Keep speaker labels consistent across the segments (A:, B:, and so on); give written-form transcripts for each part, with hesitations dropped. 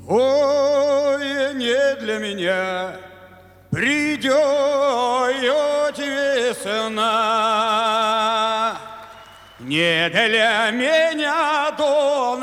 A: Ой, не для меня придет весна, не для меня дон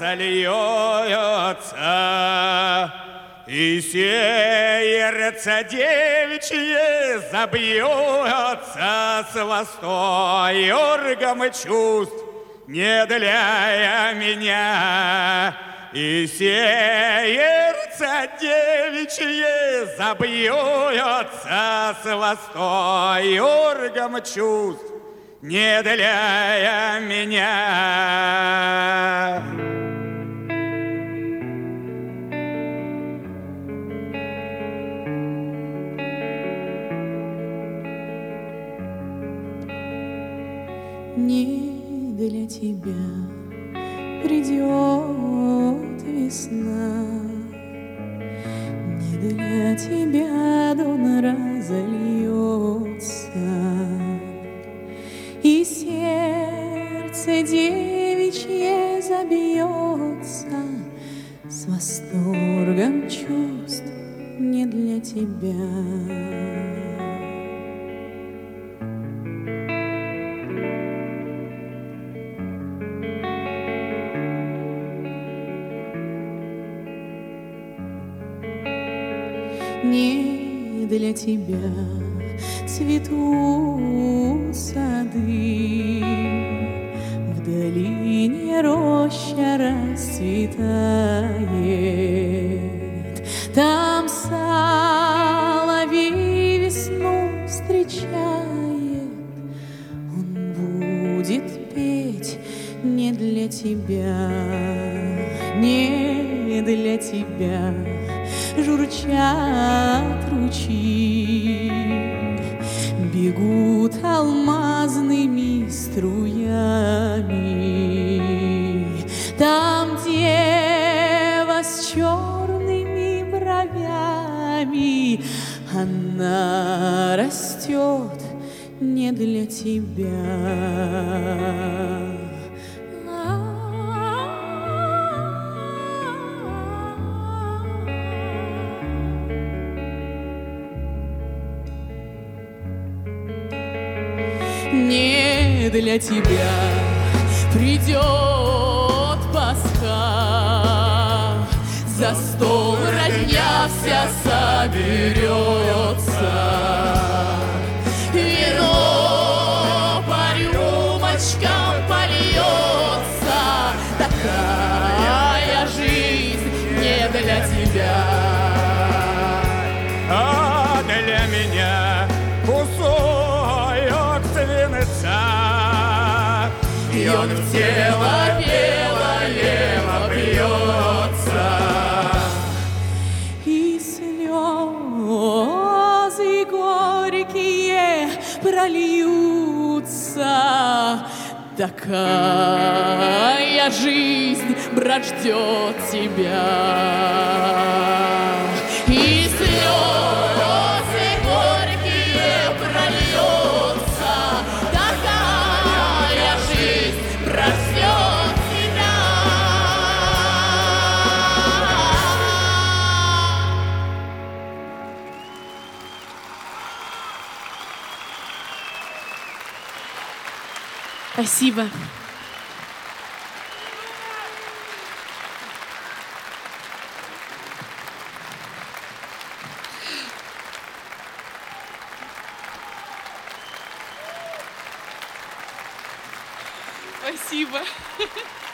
A: разольется, и сердце девичье забьется с восторгом чувств не для меня. И сердце девичье забьется с восторгом чувств не для меня.
B: Не для тебя придет весна, не для тебя дон разольется, и сердце девичье забьется с восторгом чувств не для тебя. Не для тебя цветут сады, в долине роща расцветает, там соловей весну встречает, он будет петь не для тебя, не для тебя. Журчат ручьи, бегут алмазными струями. Там дева с черными бровями, она растет не для тебя. Не для тебя придет Пасха, за стол родня вся соберется, вино по рюмочкам польется, такая жизнь не для тебя.
A: А для меня кусок свинца,
B: и он в тело белое вопьется, и слезы горькие прольются. Такая жизнь, брат, ждет тебя. И слезы горькие прольются, такая жизнь, брат, ждет тебя. Спасибо. Спасибо.